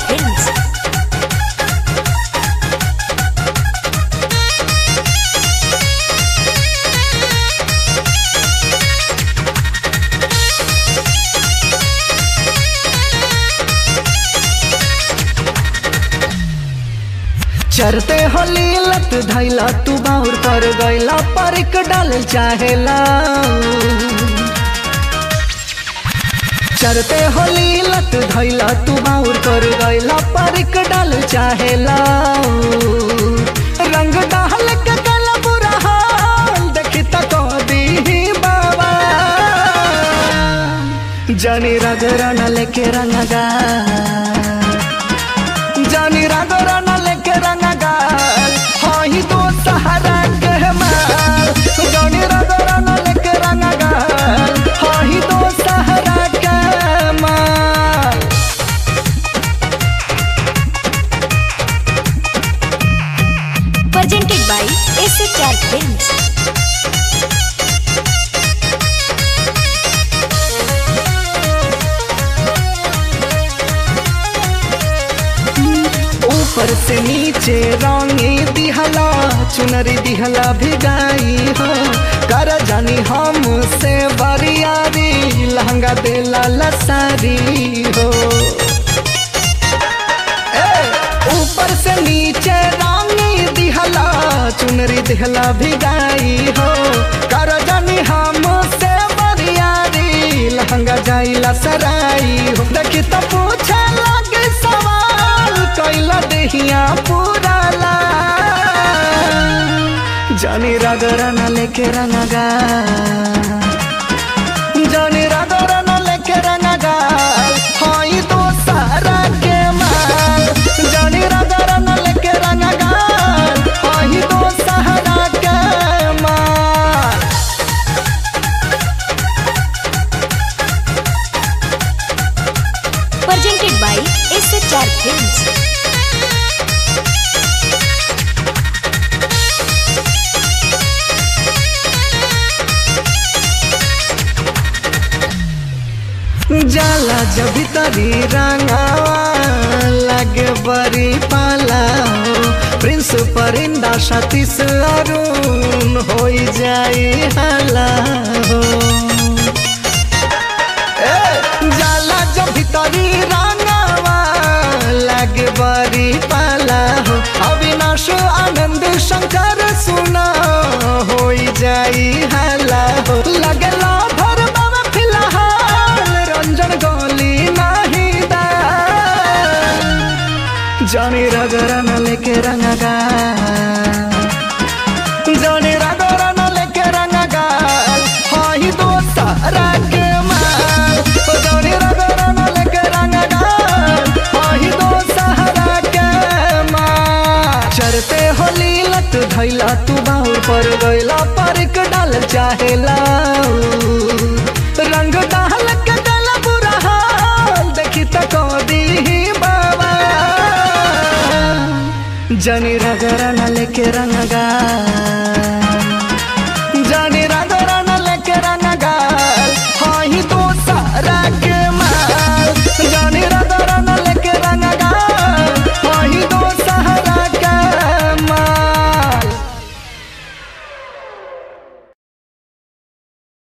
Films. चरते होली लत धैला तू बाउर पर गैला परिक डाल चाहेला। चरते होली लत धैला तू बाउर पर गैला परिक डाल चाहेला। रंग डाल के गला बुरा हाल देखी तक दी बाबा। जानी रगरा न लेके रंगा, जानी रगरा न लेके रंगा ही तो सहारा के माल। जानी रगरा न लेके रंगा ही तो सहारा के माल। Presented by SHR Films. ऊपर से नीचे रंगे दिहला चुनरी दिहला भिगाई हो। कर जानी हम से बरियारी लहंगा देला लसारी हो। ऊपर से नीचे रंगे दिहला चुनरी दिहला भिगाई हो। कर जानी हम से बरियारी लहंगा जाइला सराई हो। देखी तो पूछे लगे सवाल कैला देहिया पूरा ला। जानी रगरा न लेके रंगा, जानी रगरा न लेके रंगा हाई तो सारा के माल। जानी रगरा न लेके रंगा हाई तो सारा के माल। Presented by SHR Films. जाला जब तरी रंगा लगे बड़ी पाला हो। प्रिंस परिंदा सतीश अरुण हो जाई हाला हो। जाला जब तरी रंगा लगे बड़ी पाला हो। अविनाश आनंद शंकर सुना हो जाई हाला हो। लगला भर बाबा फिलहाल रंजन गोली नहीं दा। जानी रगरा न लेके रंगा, जानी रगरा न लेके रंगा हाई दो सारा के माल। जानी रगरा न लेके रंगा हाई दो सारा के माल। चरते होली लत धैला तू बाउर पर गैला परिक डाल चाहेला। रंग डाल के गला बुरा हाल देखी तक दी बाबा। जानी रगरा न लेके रंगा।